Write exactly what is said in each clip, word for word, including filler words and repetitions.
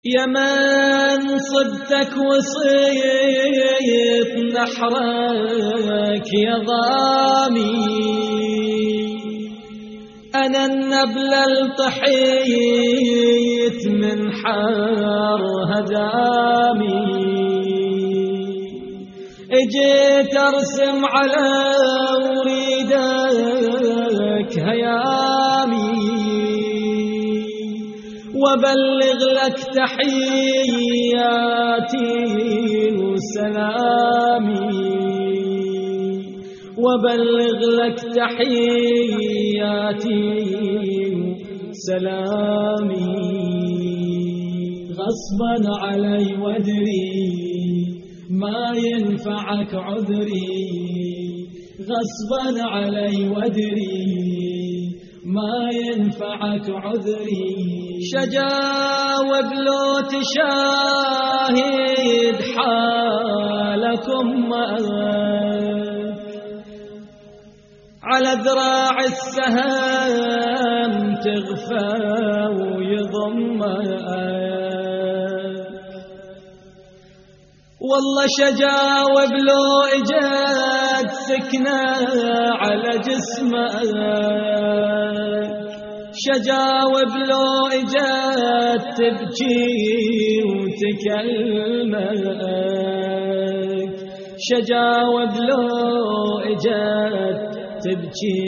يا من صدتك وصيت نحرك يا ضامي، أنا النبل الطحيت من حار هدامي، اجيت ارسم على وريدك هيامي، وبلغ لك تحياتي وسلامي، وبلغ لك تحياتي وسلامي. غصبا علي وادري ما ينفعك عذري، غصبا علي وادري ما ينفعك عذري. شجاوب لو تشاهد حالكم على ذراع السهم تغفى ويضمك، والله شجاوب لو اجت سكنة على جسمك، شجاوب لو اجت تبكي وتكلمك، شجاوب لو اجت تبكي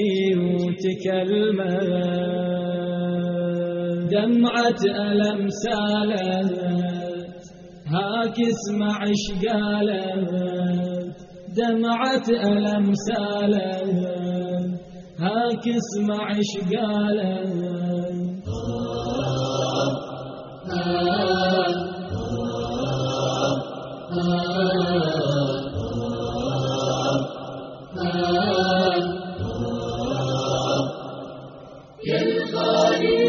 وتكلمك. دمعة ألم سالت هاك اسمع اش قالت، دمعة ألم سالت هاك اسمع اش قالت. يا الغالي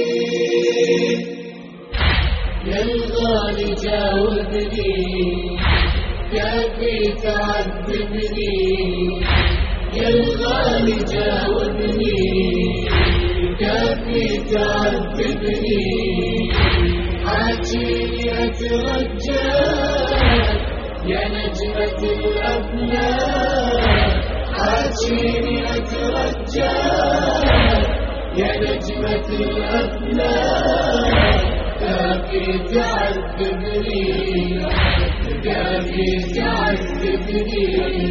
يا الغالي جاوبني، كافي تعذبني، يا الغالي جاوبني، كافي تعذبني. حاجيني أترجاك يا نجمة الأفلاك، حاجيني أترجاك يا نجمة الأفلاك. كافي تعذبني، كافي تعذبني.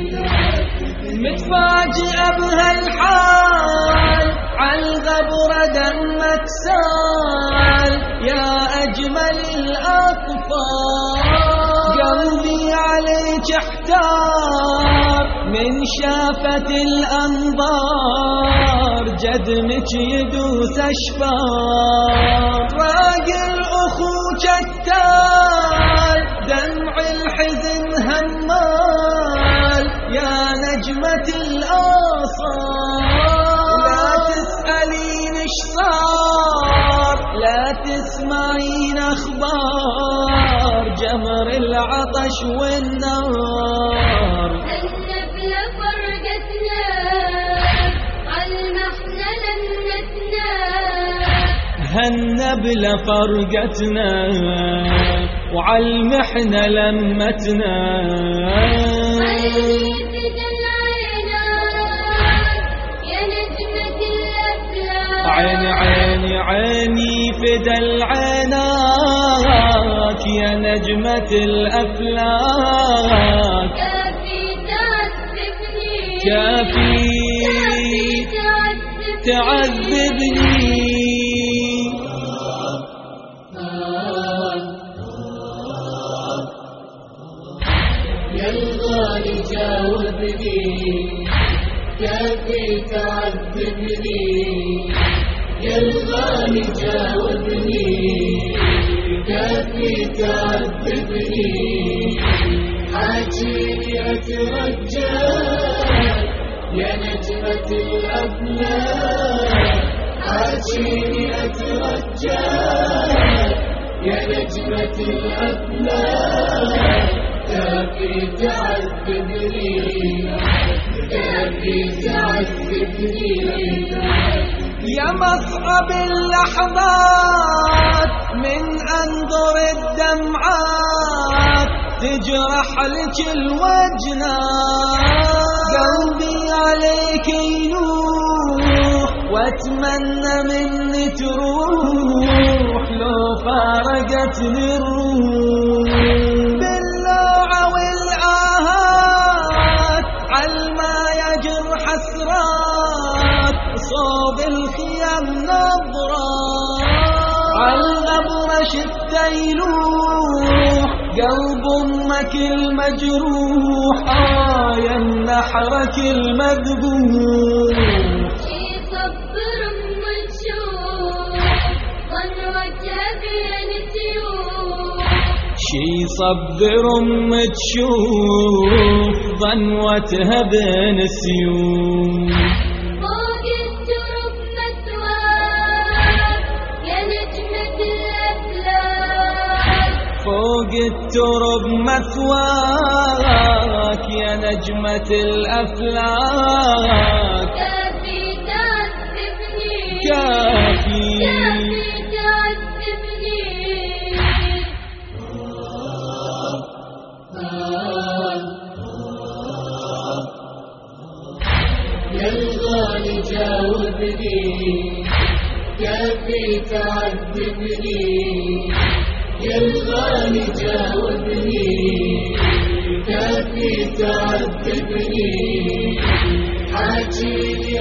متفاجئة بهالحال عالغبرة دمك سال، يا أجمل الأطفال. قلبي عليك احتار من شافت الأنظار، جدمك يدوس أشفار. راجل أخوك التال دمع الحزن همال، يا نجمة الآصال. لا تسألين اش صار، لا تسمعين أخبار جمر العطش والنار. النبل فرقتنا عالمحنة لمتنا، هالنبلة فرقتنا وعالمحنة لمتنا. عيني عيني عيني فدى العيناك يا نجمة الأفلاك. كافي تعذبني، كافي تعذبني. يا الغالي جاوبني، كافي تعذبني، يا الغالي جاوبني، كافي تعذبني. حاجيني أترجاك يا نجمة الأفلاك، حاجيني أترجاك يا نجمة الأفلاك. كافي تعذبني، كافي تعذبني. يا مصعب اللحظات من أنظر الدمعات تجرح لك الوجنات، قلبي عليك ينوح واتمنى مني تروح لو فارقتني الروح. باللوعة والآهات عالما يجر حسرات صوب الخيام نظرات، عالغبرة شفته يلوح قلب امك المجروح آه يا النحرك المذبوح. شي صبر امك تشوف ضنوتها بين سيوف، شي صبر امك تشوف ضنوتها بين سيوف. فوق الترب مثواك يا نجمة الأفلاك، فوق الترب مثواك يا نجمة الأفلاك. كافي تعذبني كافي كافي تعذبني. يا الغالي جاوبني كافي تعذبني، يا الغالي جاوبني كافي تعذبني. حاجيني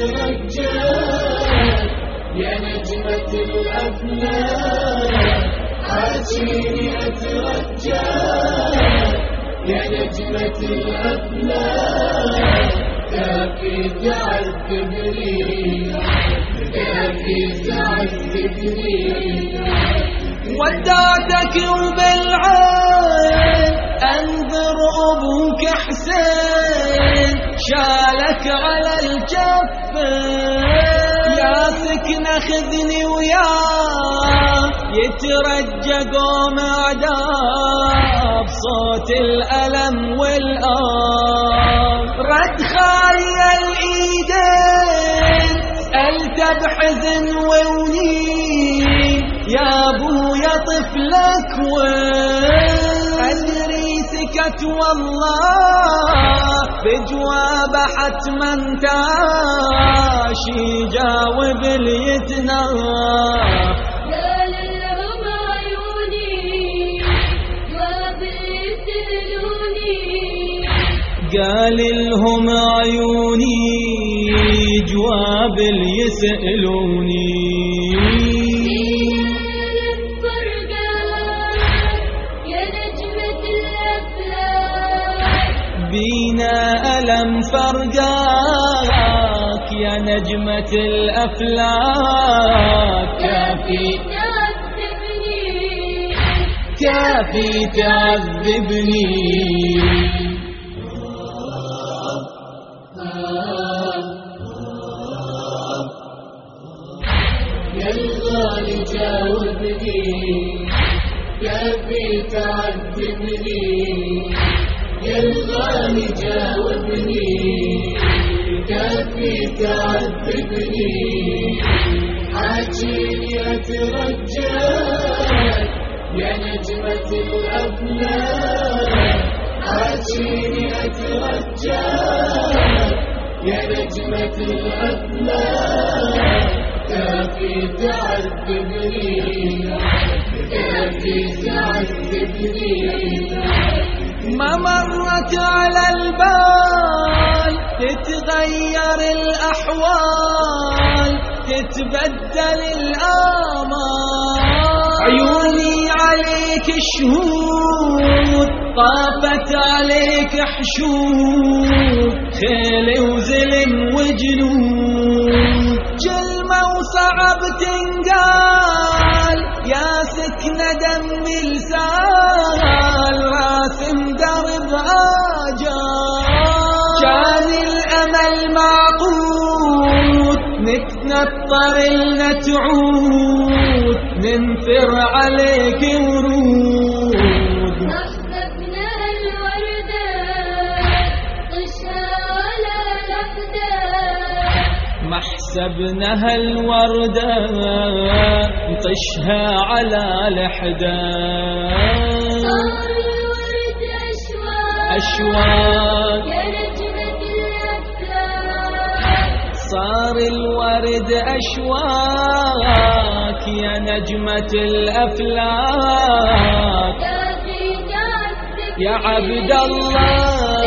أترجاك يا نجمة الأفلاك، حاجيني أترجاك يا نجمة الأفلاك. كافي تعذبني كافي تعذبني. ودعتك وبالعين انذر ابوك حسين شالك على الجفين، يا سكن خذني وياه يترجى قوم اعداء بصوت الالم والآه. رد خالي الايدين سألت بحزن وونين يا ابويا طفلك وين، ادري سكت والله بجواب حتما تاشي جاوب اليتناح. قال لهم عيوني جواب يسألوني، قال لهم عيوني جواب يسألوني. بينا ألم فرقاك يا نجمة الأفلاك. كافي تعذبني كافي تعذبني. يا الغالي جاوبني كافي تعذبني، يا الغالي جاوبني كافي تعذبني. حاجيني أترجاك يا نجمة الأفلاك، حاجيني أترجاك يا نجمة الأفلاك. كافي تعذبني كافي تعذبني. ما مرت على البال تتغير الأحوال تتبدل الآمال، عيوني عليك شهود طافت عليك حشود خيل وزلم وجنود. كلمة وصعب تنقال يا سكن دم لسان راسم درب آجال. كان الأمل معقود نتنطر لنا تعود ننثر عليك ورود. أحببنا الوردة طشها ولا لحدة، محسن سبنها الوردة نطشها على الحدة أشواق يا نجمة الأفلاك صار الورد أشواك يا نجمة الأفلاك يا عبد الله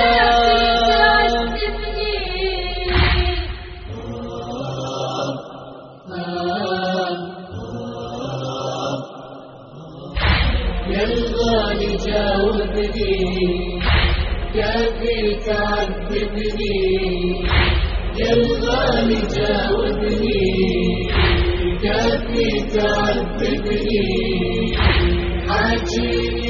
يا الغالي جاوبني كافي تعذبني يا الغالي جاوبني كافي تعذبني حاجيني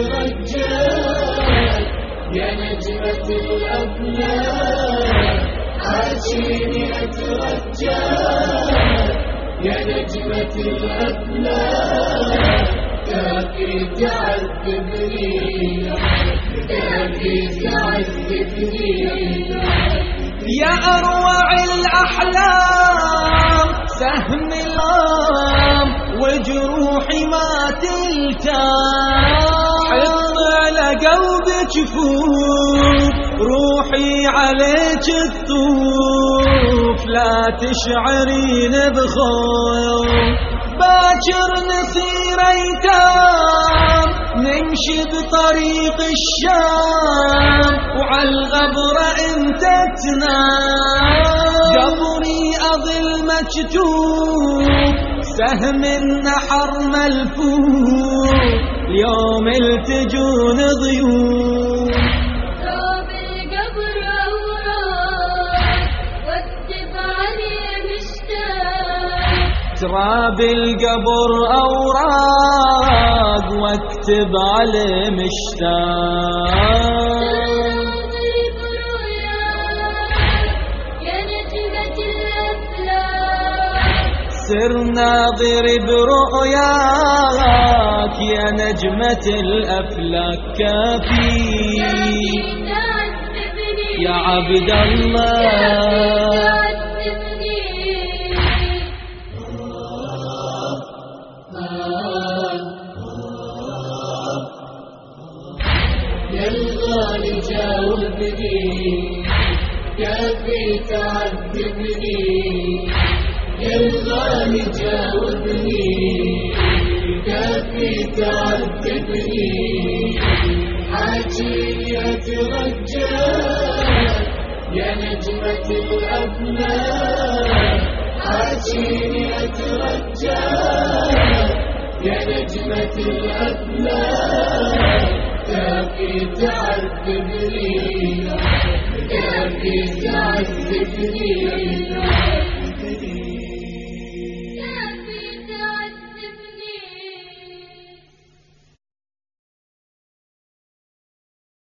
أترجاك يا نجمة الأفلاك حاجيني أترجاك يا نجمة الأفلاك كافي تعذبني كافي تعذبني يا أروع الأحلام سهم الغام وجروحي ما تلتام حط على قلبك فوق روحي عليك تطوف لا تشعرين بخوف باكر نصير ايتام نمشي بطريق الشام وعالغبرة انت تنام قبري اظل مكتوب سهم النحر ملفوف اليوم التجون ضيوف راب القبر أوراق واكتب عليه مشتاق تراب القبر أوراق واكتب عليه مشتاق سر ناظر برؤياك يا نجمة الأفلاك كافي يا عبد الله يا الغالي جاوبني كافي تعذبني يا الغالي جاوبني كافي تعذبني حاجيني أترجاك يا نجمة الأفلاك حاجيني أترجاك يا نجمة الأفلاك كافي تعذبني كافي تعذبني